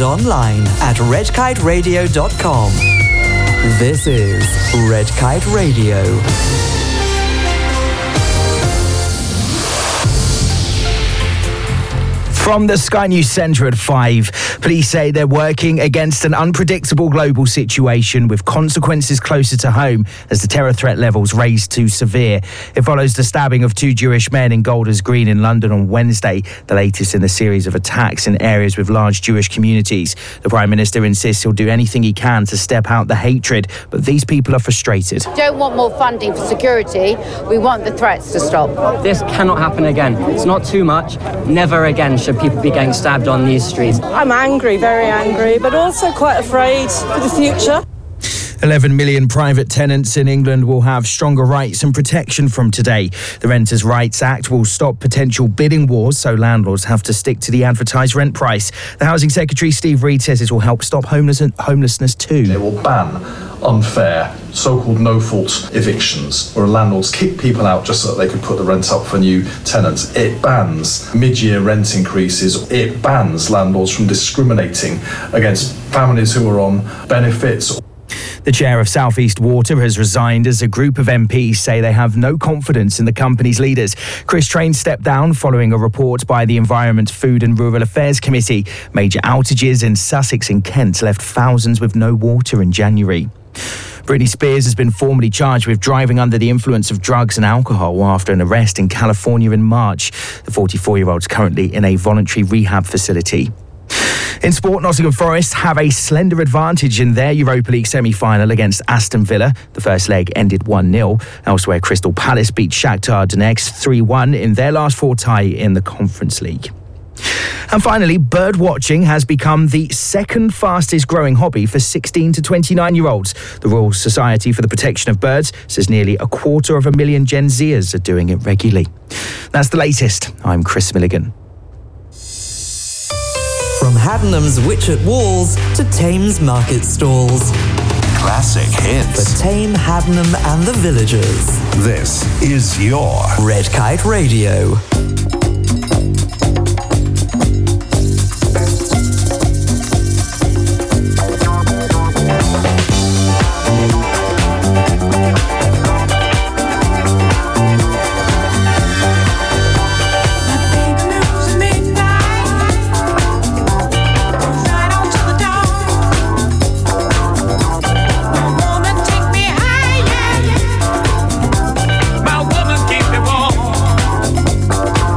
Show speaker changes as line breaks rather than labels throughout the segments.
and online at redkiteradio.com. This is Red Kite Radio.
From the Sky News Centre at 5, police say they're working against an unpredictable global situation with consequences closer to home as the terror threat levels raise to severe. It follows the stabbing of 2 Jewish men in Golders Green in London on Wednesday, the latest in a series of attacks in areas with large Jewish communities. The Prime Minister insists he'll do anything he can to step out the hatred, but these people are frustrated.
We don't want more funding for security, we want the threats to stop.
This cannot happen again. It's not too much. Never again should people be getting stabbed on these streets.
I'm angry, very angry, but also quite afraid for the future.
11 million private tenants in England will have stronger rights and protection from today. The Renters' Rights Act will stop potential bidding wars, so landlords have to stick to the advertised rent price. The Housing Secretary, Steve Reed, says it will help stop homelessness too.
It will ban unfair, so-called no-fault evictions, where landlords kick people out just so that they could put the rent up for new tenants. It bans mid-year rent increases. It bans landlords from discriminating against families who are on benefits.
The chair of South East Water has resigned as a group of MPs say they have no confidence in the company's leaders. Chris Train stepped down following a report by the Environment, Food and Rural Affairs Committee. Major outages in Sussex and Kent left thousands with no water in January. Britney Spears has been formally charged with driving under the influence of drugs and alcohol after an arrest in California in March. The 44-year-old is currently in a voluntary rehab facility. In sport, Nottingham Forest have a slender advantage in their Europa League semi-final against Aston Villa. The first leg ended 1-0. Elsewhere, Crystal Palace beat Shakhtar Donetsk 3-1 in their last 4 tie in the Conference League. And finally, bird watching has become the second fastest growing hobby for 16 to 29-year-olds. The Royal Society for the Protection of Birds says nearly 250,000 Gen Zers are doing it regularly. That's the latest. I'm Chris Milligan.
From Haddenham's Witchet Walls to Thames Market Stalls.
Classic hits.
For Tame, Haddenham and the villagers.
This is your
Red Kite Radio.
My woman keep me warm.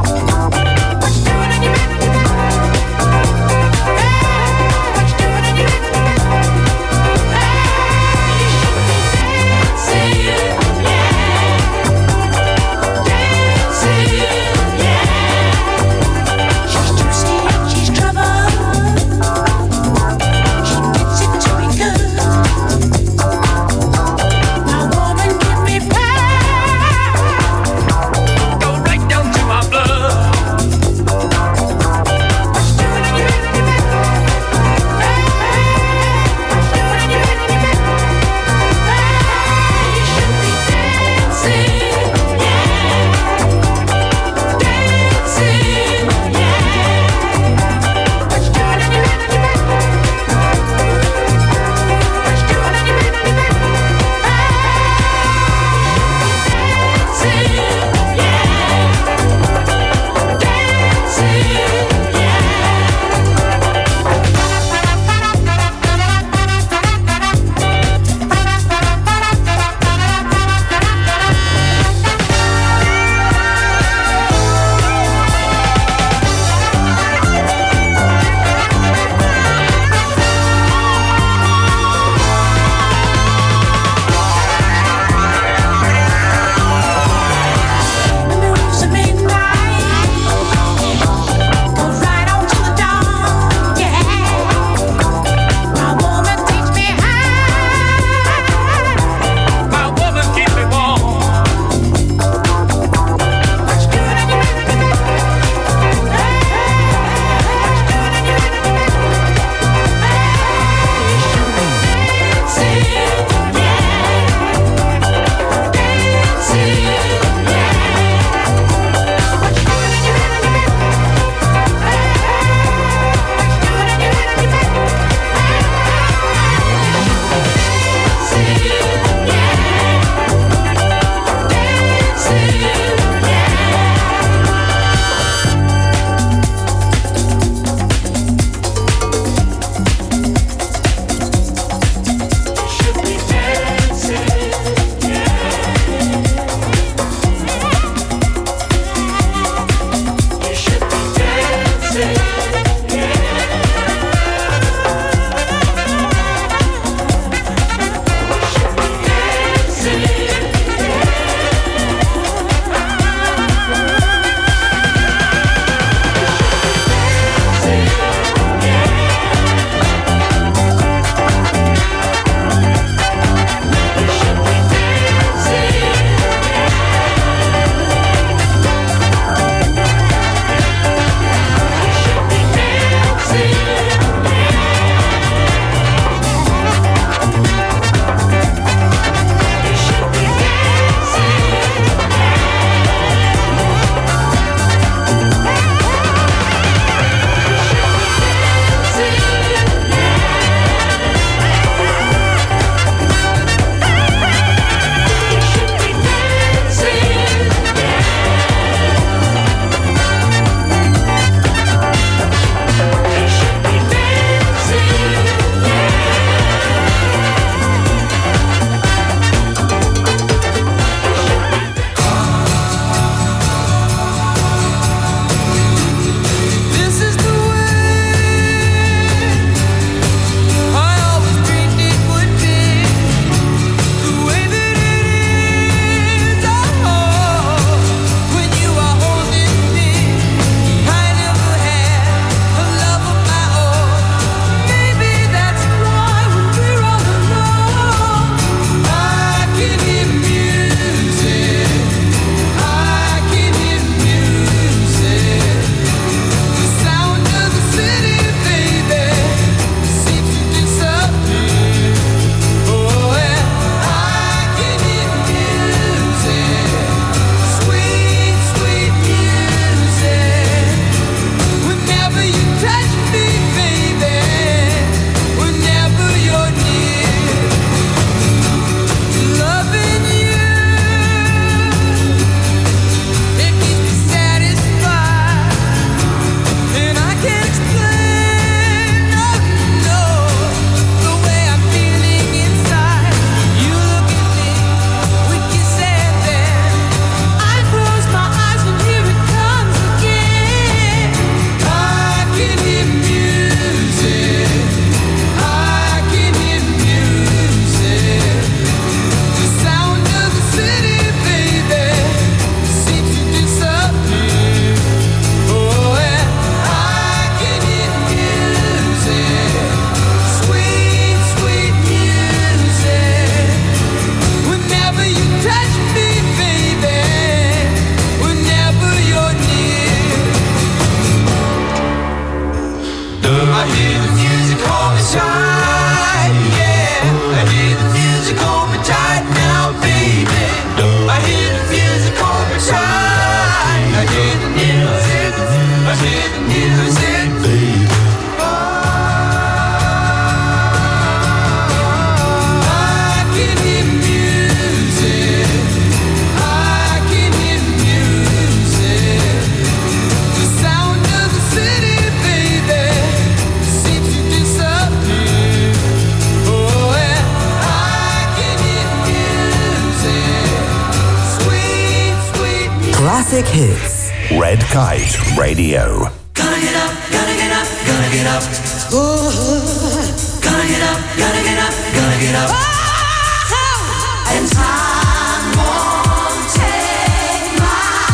Classic Hits.
Red Kite Radio.
Gonna get up, gonna get up, gonna get up. Ooh, gonna get up, gonna get up, gonna get up. Oh, and time won't take my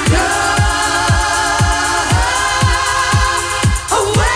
love away.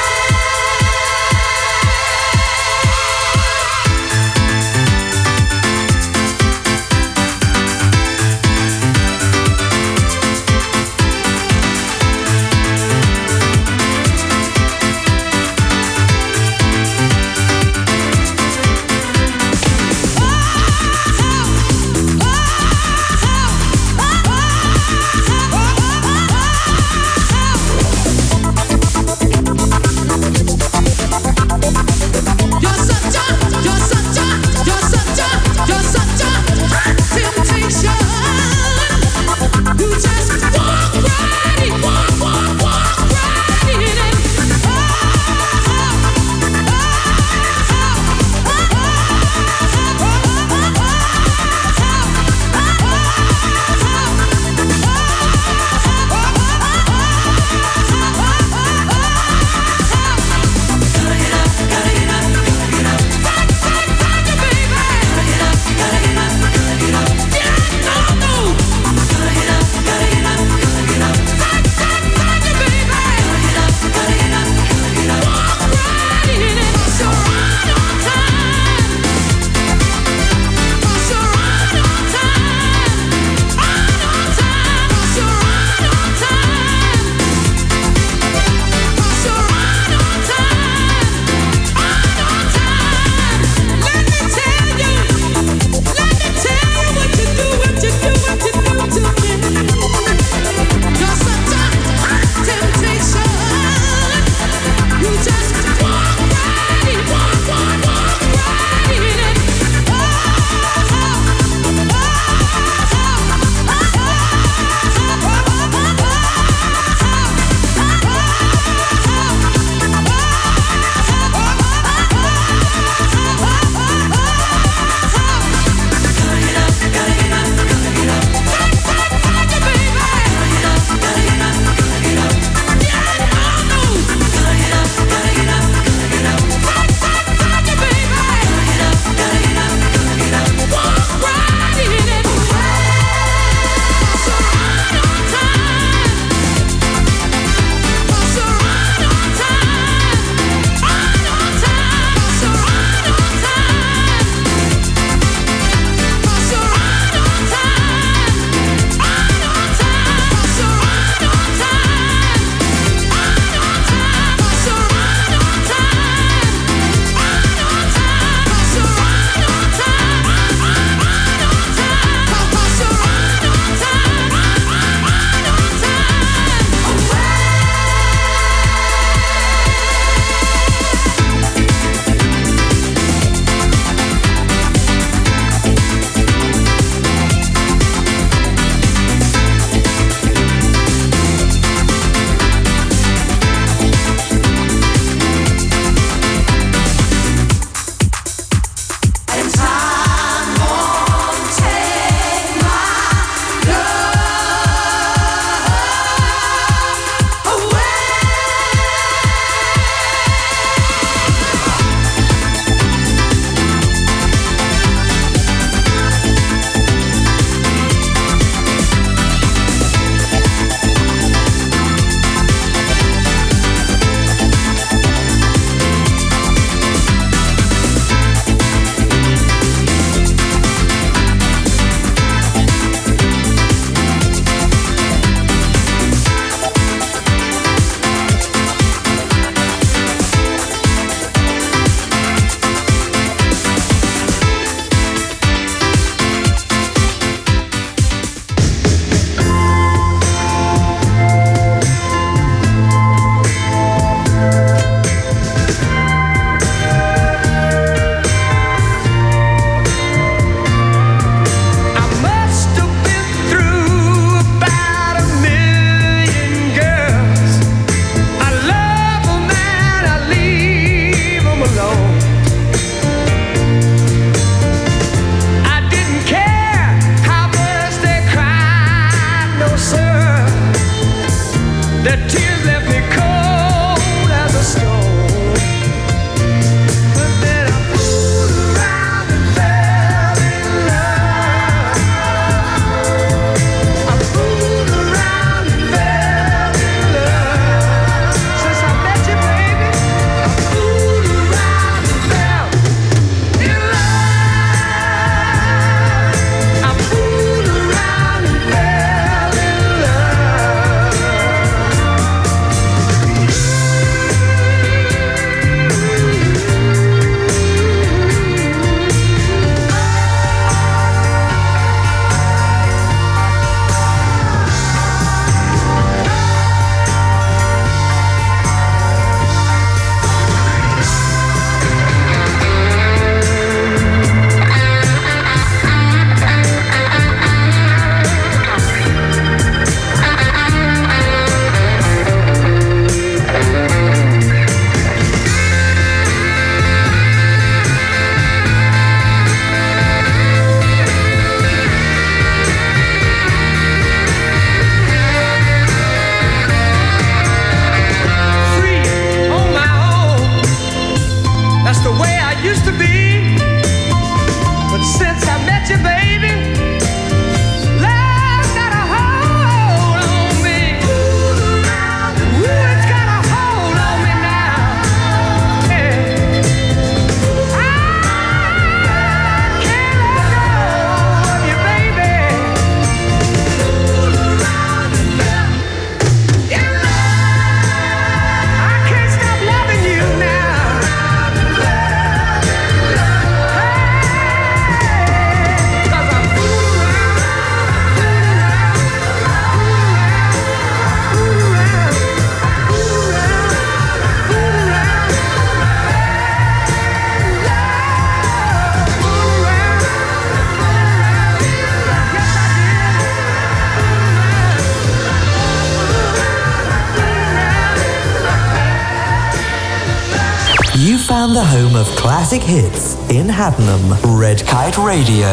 and the home of classic hits in Haddenham. Red Kite Radio.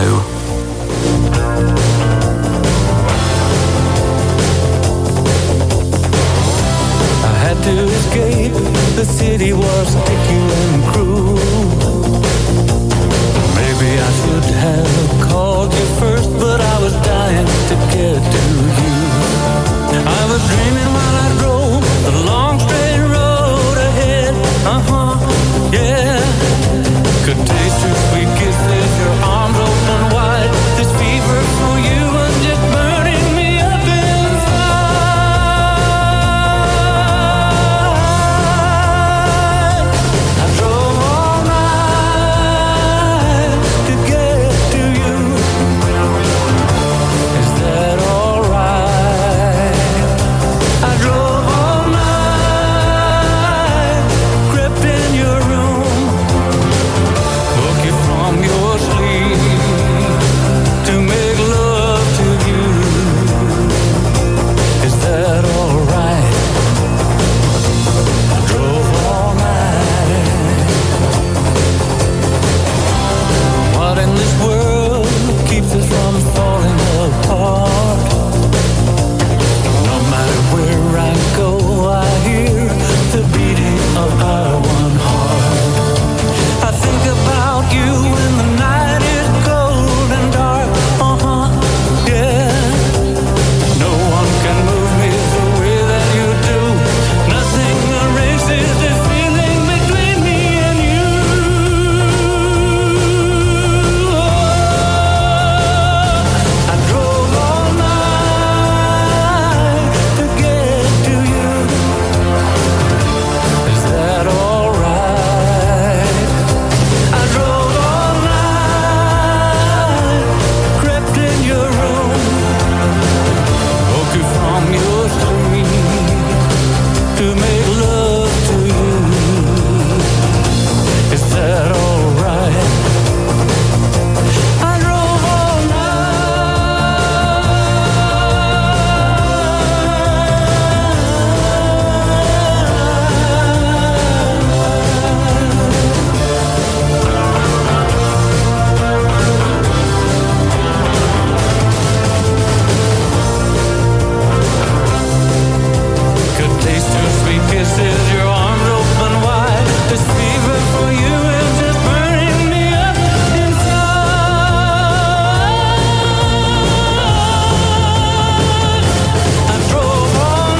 I had to escape, the city was sticky and cruel. Maybe I should have called you first, but I was dying to get to you. I was dreaming while I drove the long straight road ahead. Yeah. Could taste your sweet kisses, your arms open wide. This fever for you was just burning me up inside. I drove all night to get to you. Is that alright? I drove all night, crept in your room, woke you from your sleep to make love to you. Is that alright? I drove all night. What in this world keeps us from falling apart? No matter where I go, I hear the beating of our one heart. I think about you when the night is cold and dark. Yeah. No one can move me the way that you do. Nothing erases this feeling between me and you. I drove all night to get to you. Is that alright? I drove all night, crept in your room, woke you from your sleep to make love to you. Is that alright? I drove all Could taste your sweet kisses, your arms open wide. This fever for you is just burning me up inside. I drove all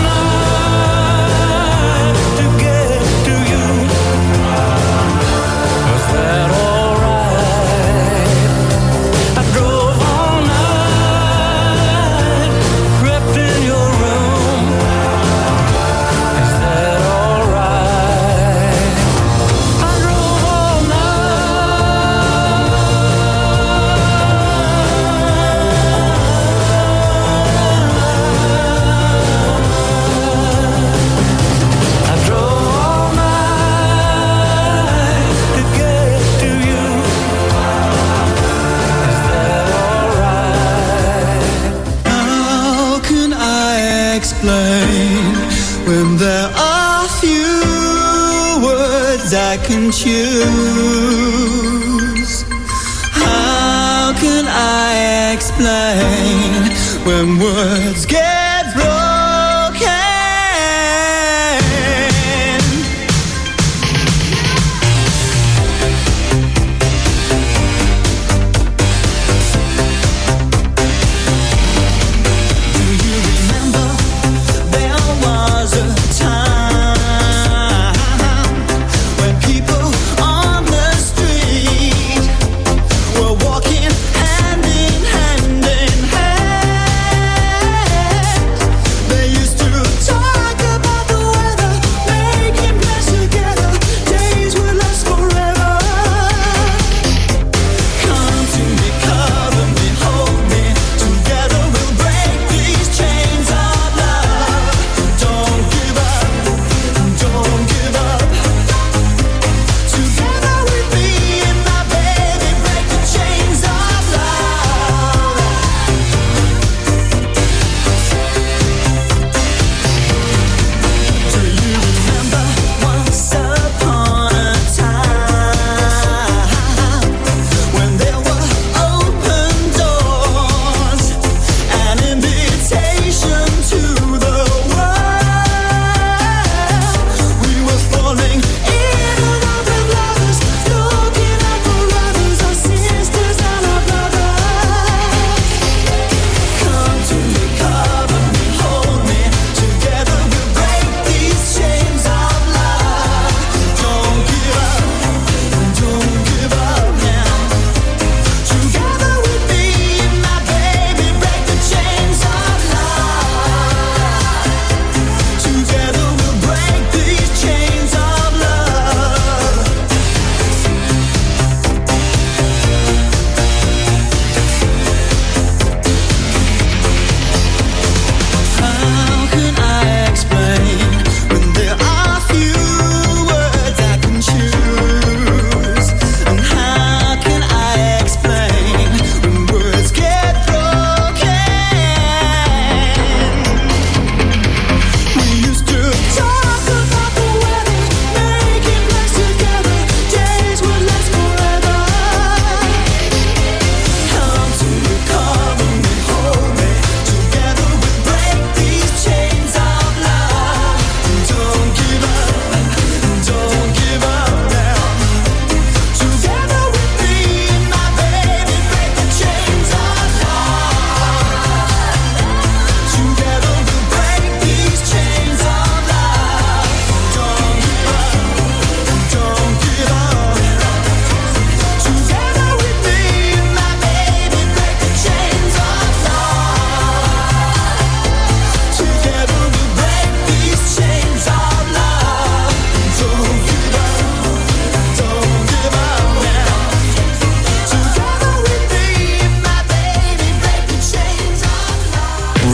night to get to you. Was that alright? I drove all night, crept in your room. Is that alright? I drove all night. I drove all night to get to you. Is that alright?
How can I explain when there are few words I can choose? How can I explain when words get broken? Do you remember there was a time when people on the street were walking hand in hand in hand?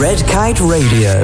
Red Kite Radio.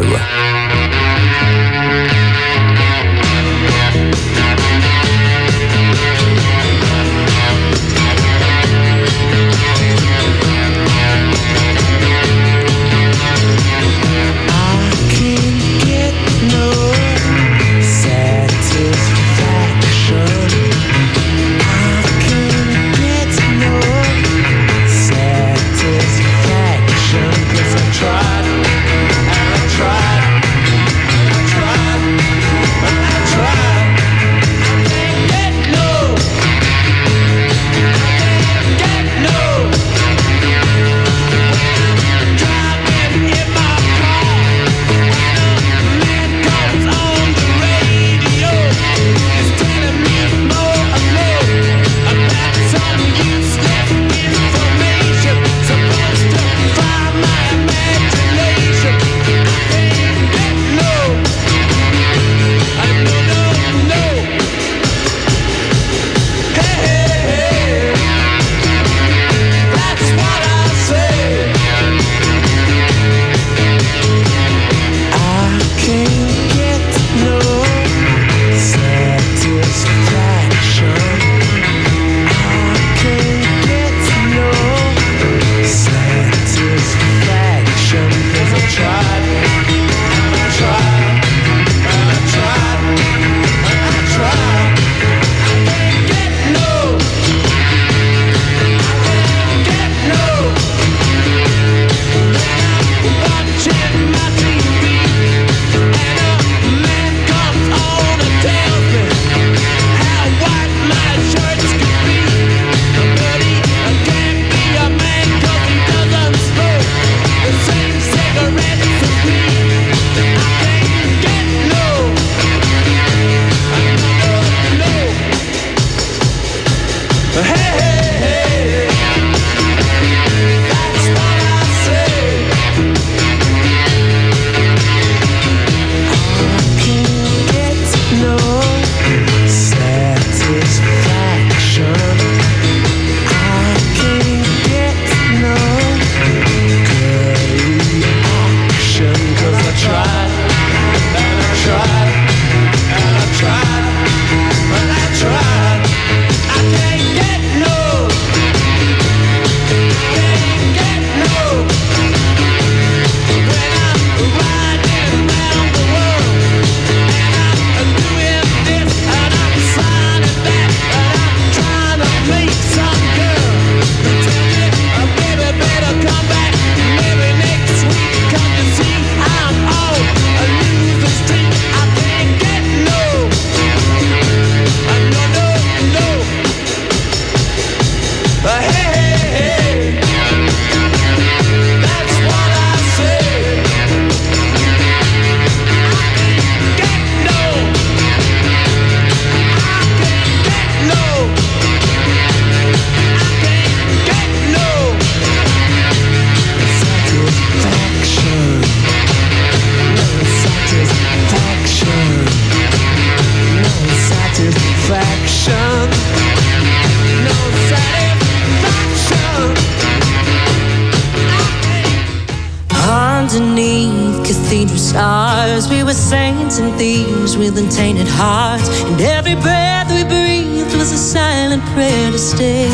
stars. We were saints and thieves with untainted hearts, and every breath we breathed was a silent prayer to stay.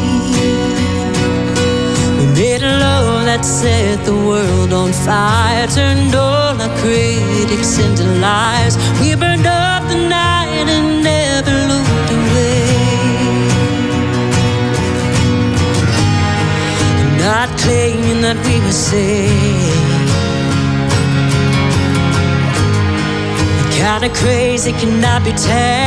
We made a love that set the world on fire, turned all our critics into liars. We burned up the night and never looked away. Not claiming that we were saved. The kind of crazy cannot be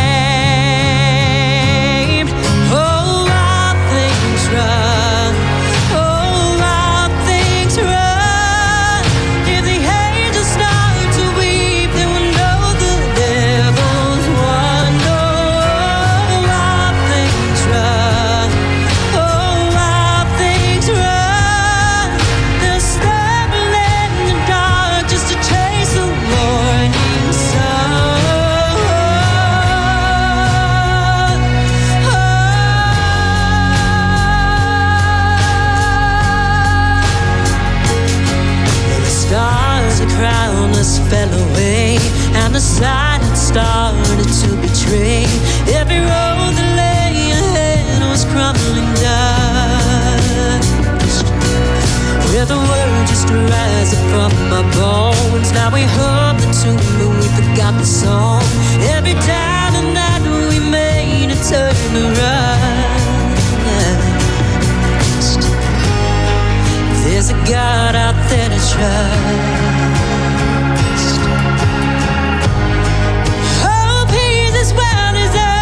tamed. Oh, all things run. Oh, all things run. If the angels start to weep, they will know the devil's won. Oh, all things run. Oh, all things run. They'll stumble in the dark just to chase the morning sun. the sign had started to betray. Every road that lay ahead was crumbling dust. With the word just rising from my bones, now we hum the tune but we forgot the song. Every time and night we made a turn around. There's a God out there to trust. Oh, peace is well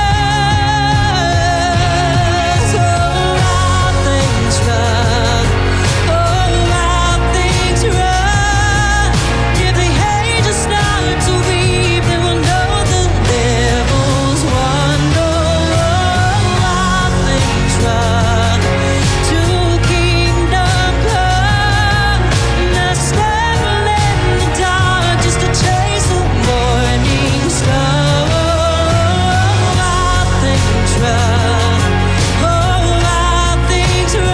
deserved. Oh, all things run. Oh, all things run. If the angels start to weep, they will know the devil's won. Oh, all things run. To kingdom come. Not standing in the dark just to chase the morning star. All things run. All things run.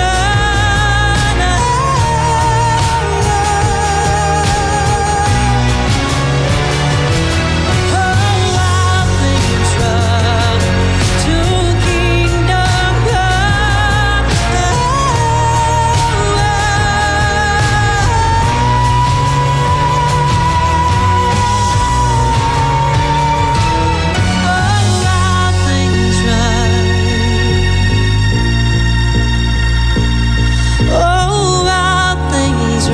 All things run. To kingdom come. All things run. Oh, all things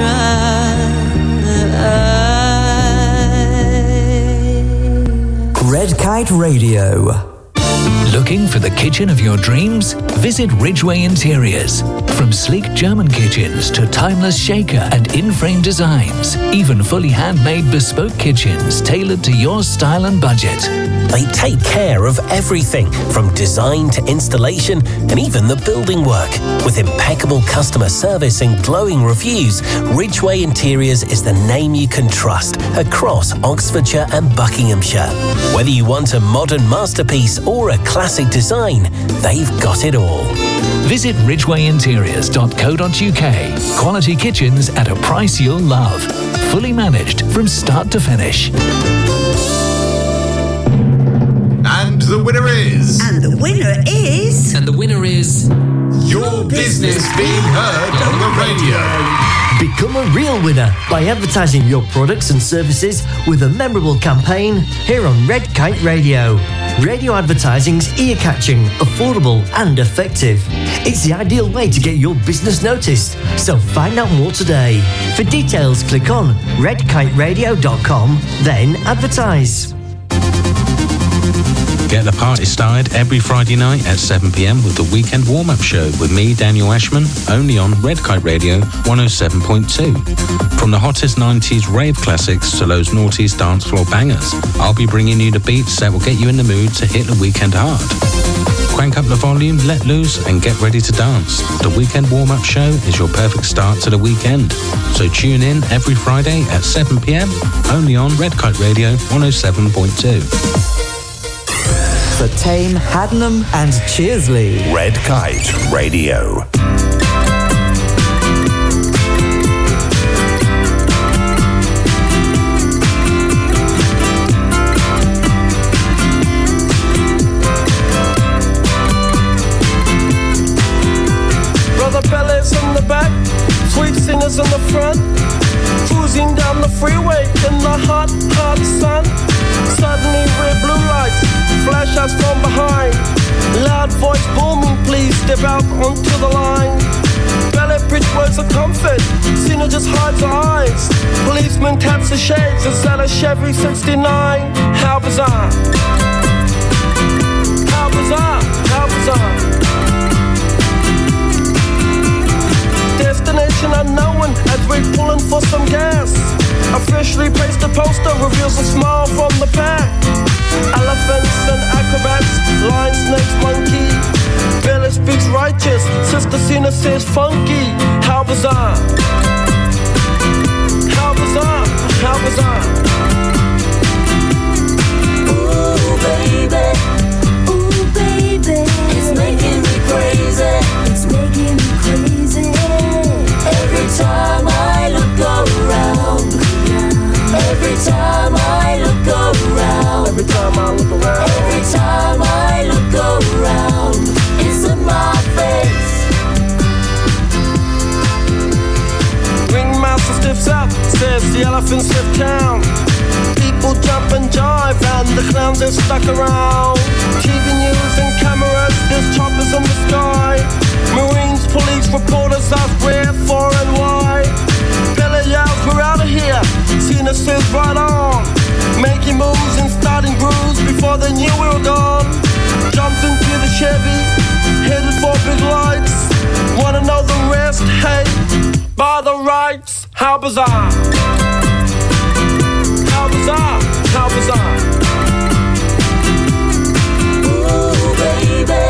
run.
Red Kite Radio.
Looking for the kitchen of your dreams? Visit Ridgeway Interiors. From sleek German kitchens to timeless shaker and in-frame designs, even fully handmade bespoke kitchens tailored to your style and budget.
They take care of everything from design to installation and even the building work. With impeccable customer service and glowing reviews, Ridgeway Interiors is the name you can trust across Oxfordshire and Buckinghamshire. Whether you want a modern masterpiece or a classic design, they've got it all.
Visit ridgwayinteriors.co.uk. Quality kitchens at a price you'll love. Fully managed from start to finish.
And the winner is...
And the winner is...
And the winner is...
Your business being heard on the radio.
Become a real winner by advertising your products and services with a memorable campaign here on Red Kite Radio. Radio advertising's ear-catching, affordable and effective. It's the ideal way to get your business noticed, so find out more today. For details, click on redkiteradio.com, then advertise.
Get the party started every Friday night at 7 p.m. with the Weekend Warm-Up Show with me, Daniel Ashman, only on Red Kite Radio 107.2. From the hottest 90s rave classics to those noughties dance floor bangers, I'll be bringing you the beats that will get you in the mood to hit the weekend hard. Crank up the volume, let loose, and get ready to dance. The Weekend Warm-Up Show is your perfect start to the weekend. So tune in every Friday at 7 p.m. only on Red Kite Radio 107.2.
For Tame, Haddenham and Cheersley.
Red Kite Radio.
Brother Bellas in the back, sweet singers in the front, cruising down the freeway in the hot, hot sun. Suddenly red blue lights flash us from behind. Loud voice booming, please step out onto the line. Ballet bridge words of comfort, Cena just hides her eyes. Policeman taps the shades and sell a Chevy 69. How bizarre, how bizarre, how bizarre. Destination unknown as we're pulling for some gas. Officially placed a poster reveals a smile from the pack. Elephants and acrobats, lion, snakes, monkey. Billy speaks righteous, Sister Cena says funky. How bizarre, how bizarre, how bizarre.
Ooh baby, it's making me crazy. It's making me crazy. Every time I look around, every time I look around.
stuck around. TV news and cameras, there's choppers in the sky. Marines, police, reporters ask where, for and why. Belly yells, we're out of here. Seen us since right on. Making moves and starting grooves before they knew we were gone. Jumped into the Chevy, headed for big lights. Wanna know the rest? Hey, by the rights, how bizarre. How bizarre, how bizarre.
Ooh baby,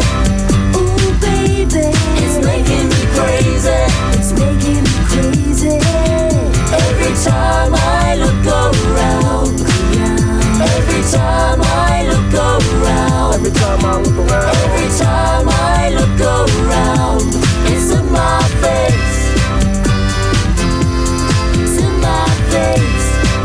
it's making me crazy. It's making me crazy. Every time I look around. Every time I look around.
Every time I look around.
Every time I look around. It's in my face. It's in my face.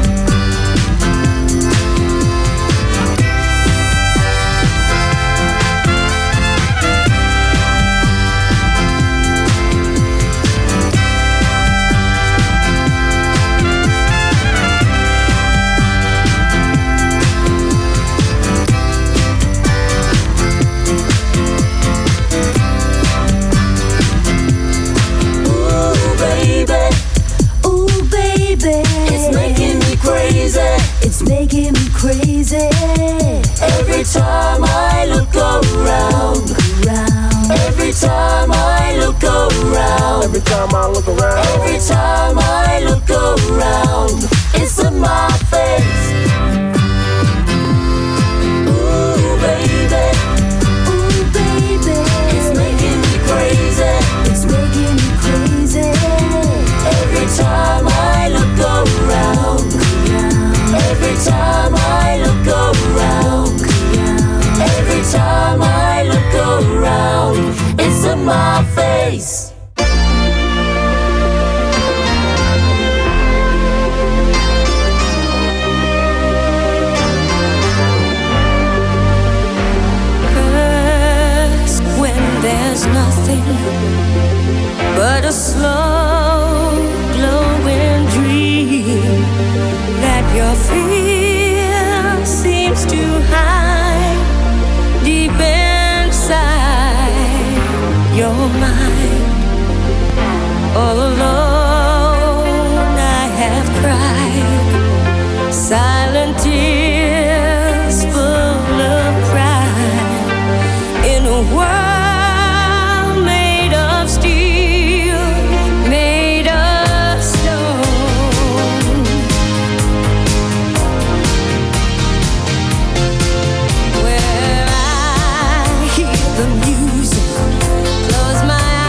It's making me crazy. Every time I look around. Every time I look around.
Every time I look around.
Every time I look around. It's in my face. Ooh baby, it's making me crazy. It's making me crazy. Every time I look around. Every time I look around. Every time I look around. It's in my face.
First, when there's nothing but a slow glowing dream that your fear seems to hide deep inside your mind. All alone I have cried silent tears full of pride in a world made of steel, made of stone. Where I hear the music, close my eyes.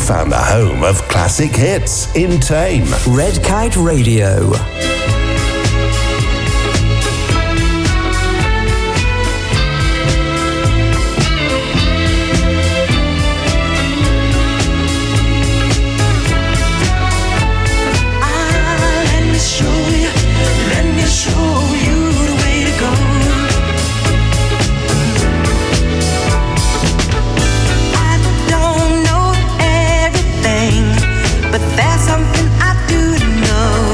found the home of classic hits in Tame.
Red Kite Radio.
But there's something I do know.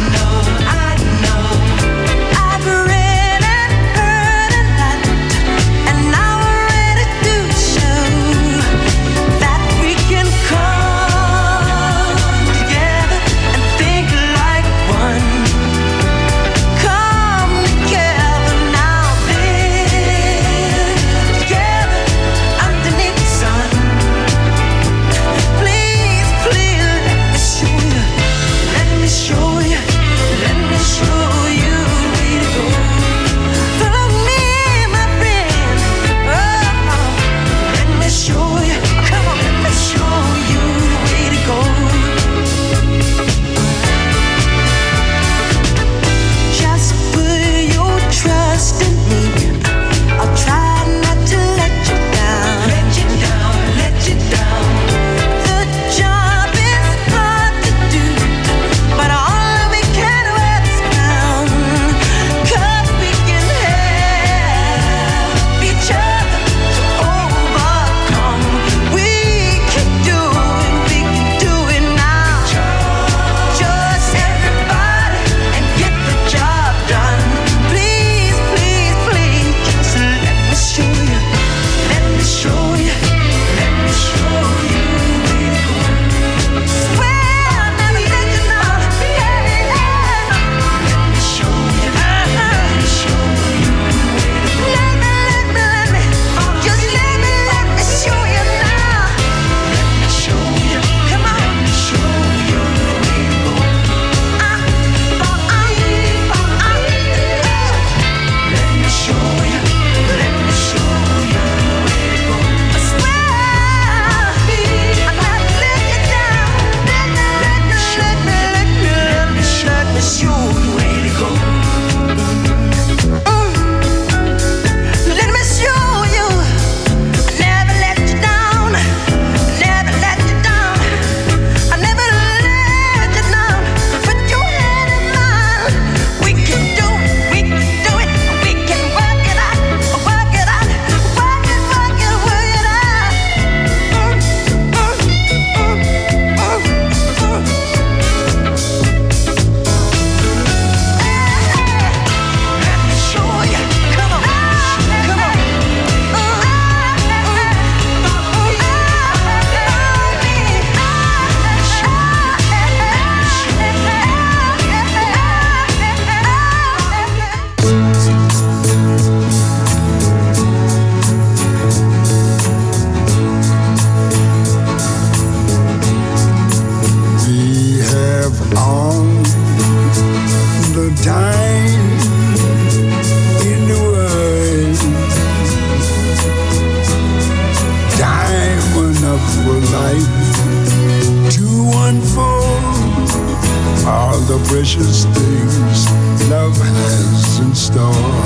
precious things love has in store.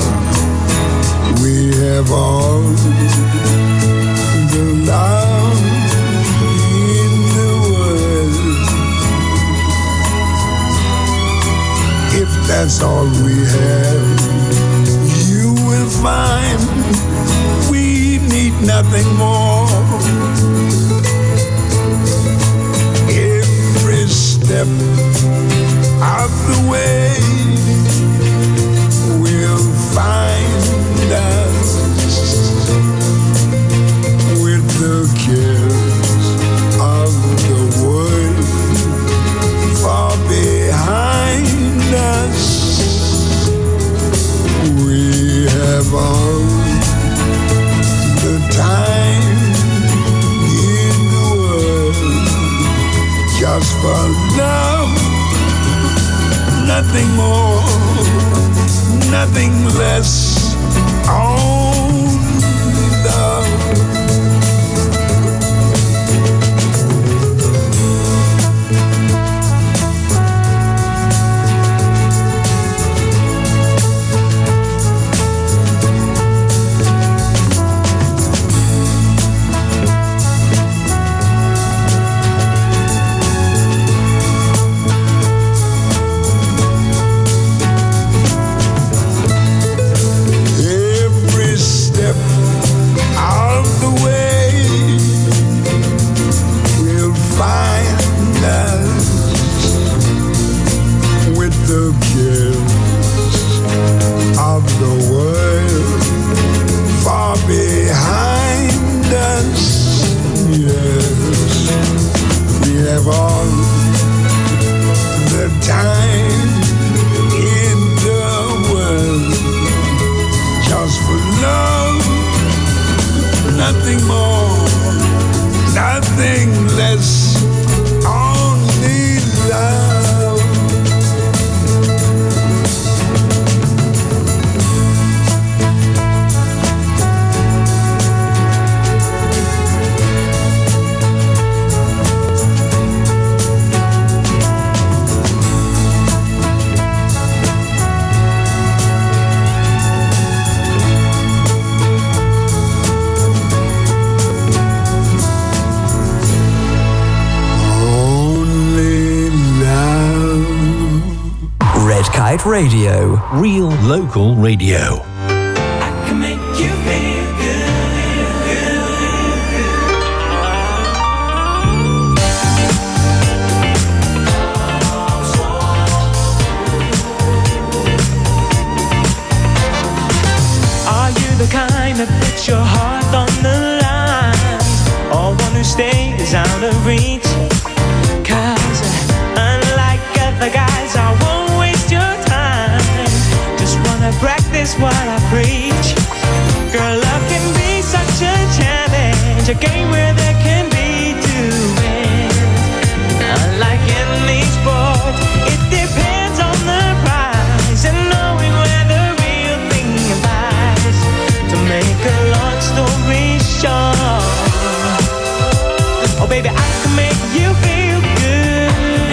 We have all the love in the world. If that's all we have, you will find we need nothing more. Every step of the way will find us with the cares of the world far behind us. We have all the time in the world just for love. Nothing more, nothing less, only love. nothing more, nothing less, only love.
Red Kite Radio.
Real local radio.
I can make you feel good.
Are you the kind that puts your heart on the line, or one who stays out of reach? 'Cause unlike other guys, I won't waste your time. Just wanna practice what I preach. Girl, love can be such a challenge, a game where there can be two wins. Unlike any sport, it depends on the prize and knowing where the real thing lies. To make a long story short, oh baby, I can make you feel good.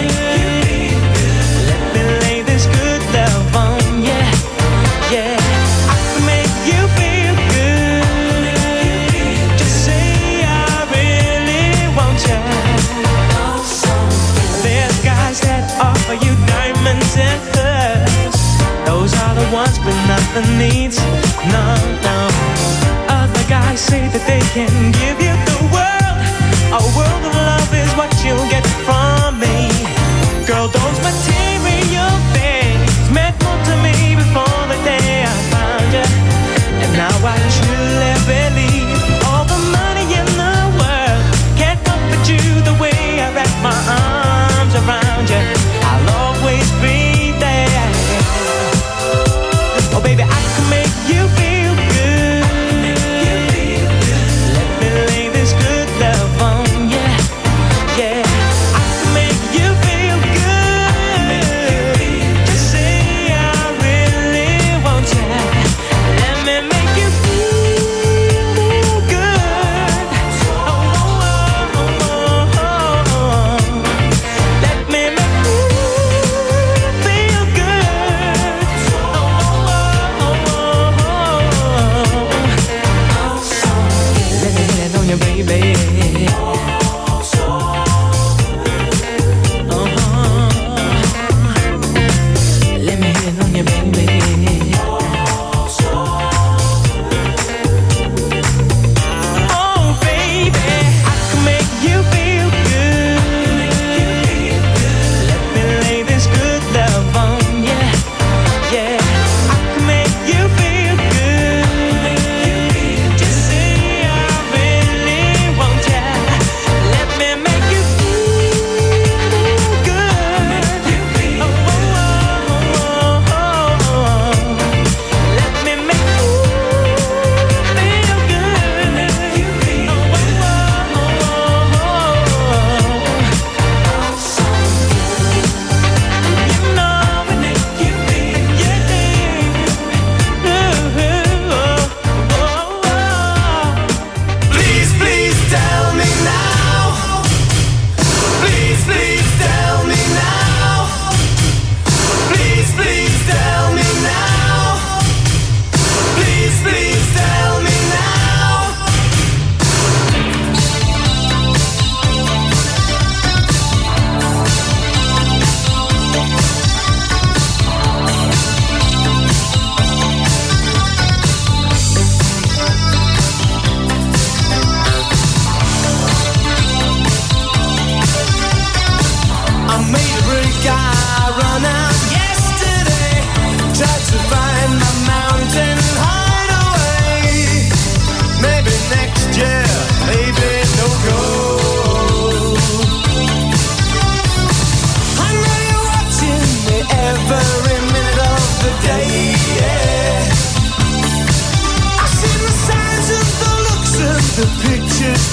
Let me lay this good love on you. Yeah, I can make you feel good. Just say I really want you. There's guys that offer you diamonds and pearls. Those are the ones with nothing needs. No, no. Other guys say that they can give you the world. A world of love is what you'll get from me. Girl, those material things meant more to me before the day I found you. And now I truly believe all the money in the world can't comfort you the way I wrap my arms around you. I'll always be there. Oh baby, I can make you feel good. Let me lay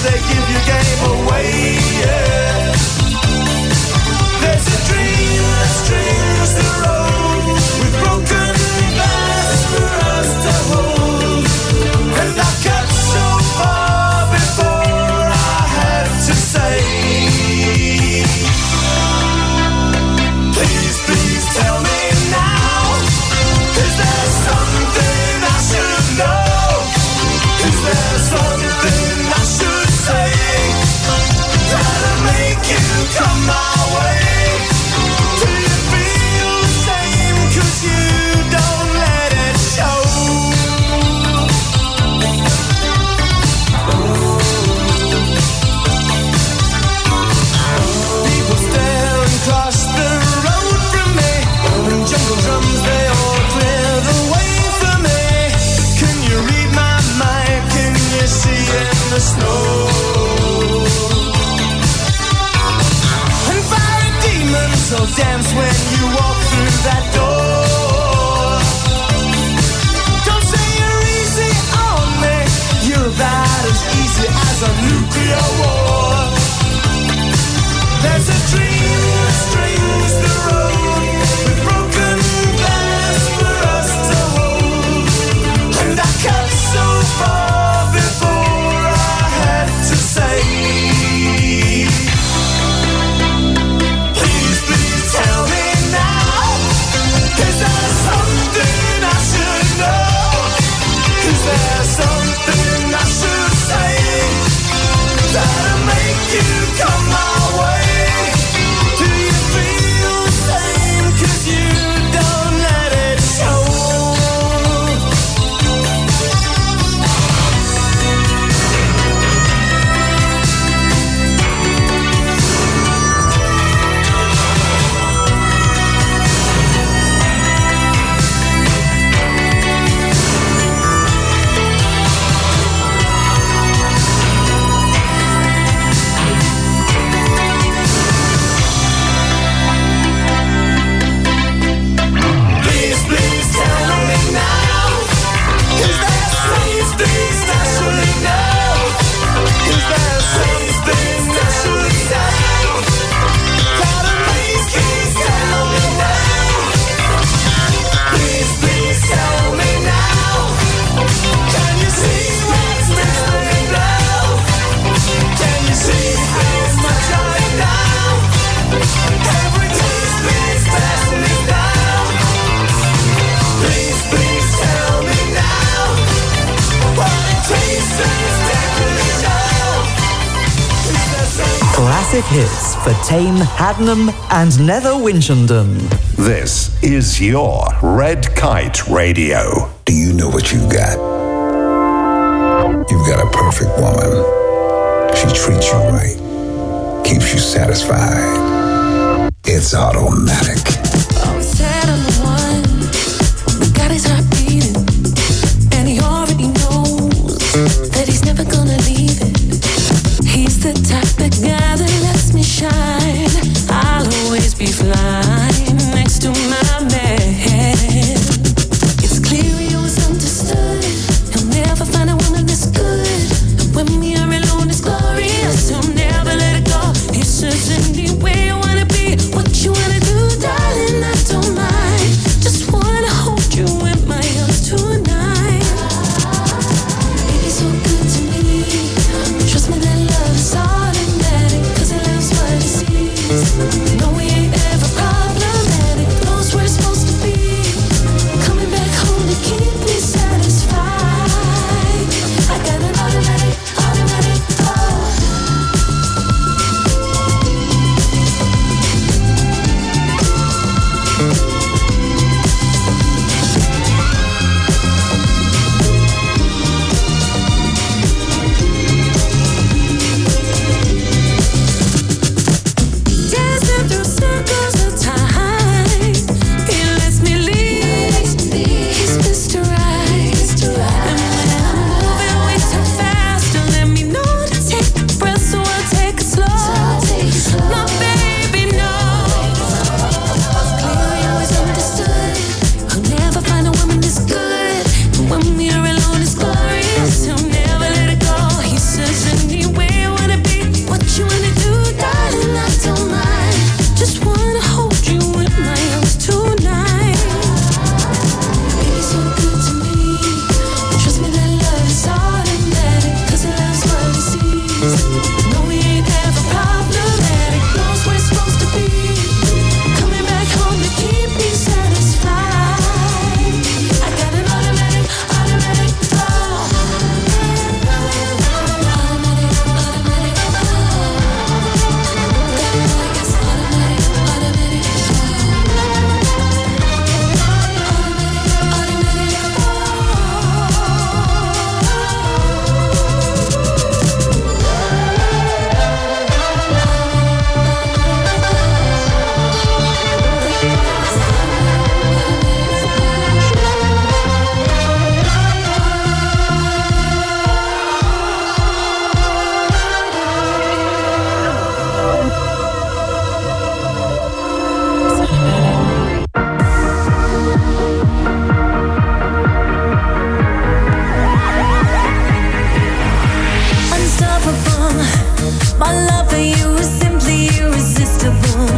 they give your game away, yeah. There's a dream that strings the road with broken glass for us to hold. And I got so far before I had to say, please, please tell me now, is there something I should know? Is there something I should say that'll make you come my way? Do you feel the same? 'Cause you don't let it show. People stare and cross the road from me, and jungle drums, they all clear the way for me. Can you read my mind? Can you see in the snow? And fiery demons will dance when you walk through that door. Don't say you're easy on me, you're about as easy as a nuclear war. There's a dream that strings the road with broken glass for us to hold. And I cut so far before I had to say, please, please tell me now, is there something I should know? Is there something I should say that'll make you come my way? Do you feel the same? 'Cause you don't let it show. Please, please tell me now, is there something I should know? Is there something I should say that'll make you tell me now? Please, please tell me now, can you see what's missing now? Can you see how much I know? Every taste please pass me down. Please, please tell me now, what it tastes exactly show. Is there something
Classic hits for Tame, Haddenham and Nether Winchendon.
This is your Red Kite Radio.
Do you know what you got? You've got a perfect woman. She treats you right, keeps you satisfied. It's automatic.
Always said I'm the one who got his heart beating, and he already knows that he's never gonna leave it. He's the type of guy that lets me shine. I'll always be flying next to my man. It's clear he always understood. He'll never find a woman this good. And when we are alone, it's glorious. He'll never let it go. He says anywhere you wanna be, what you wanna do, darling, I don't mind. Just wanna hold you in my arms tonight. He's so good to me. Trust me, that love is automatic, 'cause he loves what he sees. No, we ain't ever problematic. Knows where it's supposed to be. Coming back home to keep me satisfied. I got an automatic, automatic, oh. Dancing No, we ain't ever problematic. Knows where it's supposed to be. Coming back home to keep me satisfied. I got an automatic love. Unstoppable, my love for you is simply irresistible.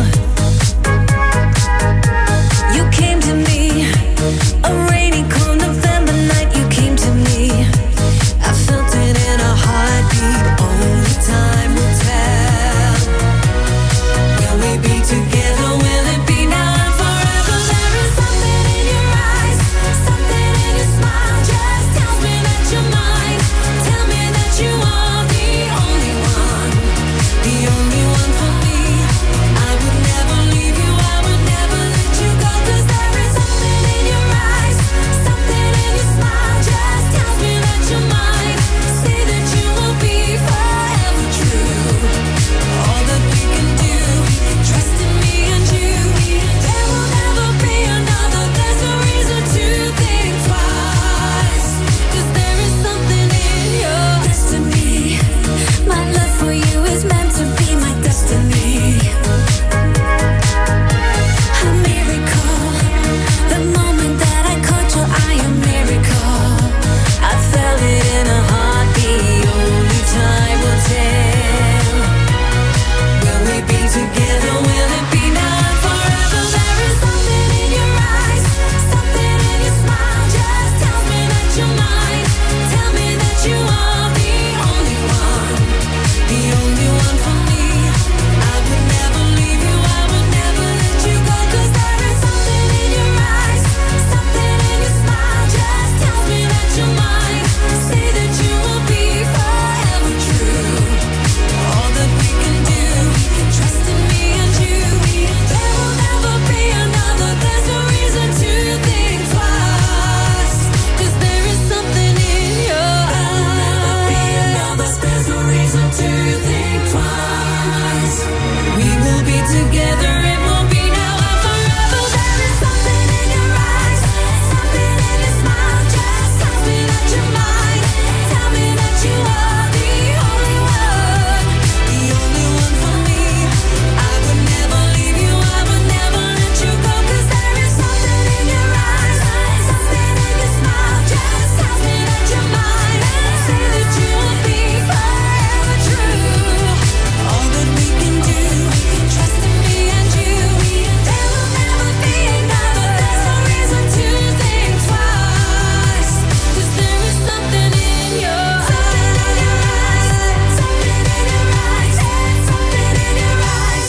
You came to me, a rainy cold November night. You came to me, I felt it in a heartbeat. Only time will tell. Will we be together? Will it be now and forever? There is something in your eyes, something in your smile. Just tell me that you're mine. Tell me that you are the only one for me. I would never leave you, I would never let you go. 'Cause there is something in your eyes, something in your smile. Just tell me that you're mine. Say that you will be forever true. All that we can do, trust in me and you. There will never be another. There's no reason to think twice. 'Cause there is something in your destiny. My love for you is meant to be my destiny. A miracle. The moment that I caught your eye, a miracle. I felt it in a heartbeat. Only time will tell. Will we be together? Will it be now and forever? There is something in your eyes, something in your smile. Just tell me that you're mine. Tell me that you are the only one for me. I would never leave you, I would never let you go. 'Cause there is something in your eyes, something in your smile. Just tell me that you're mine. Say that you will be forever true. All that we can do, trust in me and you. There will never be another. There's no reason to think twice. 'Cause there is something in your eyes. There's no reason to think twice. We will be together, it will be now and forever. There is something in your eyes, something in your smile. Just tell me that you're mine. Tell me that you are the only one for me. I would never leave you, I would never let you go. 'Cause there is something in your eyes, something in your smile. Just tell me that you're mine. Say that you will be forever true. All that we can do, trust in me and you. There will never be another. There's no reason to think twice. 'Cause there is something in your eyes, something in your eyes, something in your eyes.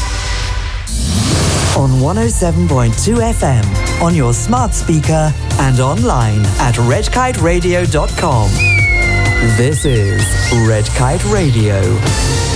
On 107.2 FM, on your smart speaker and online at redkiteradio.com. This is Red Kite Radio.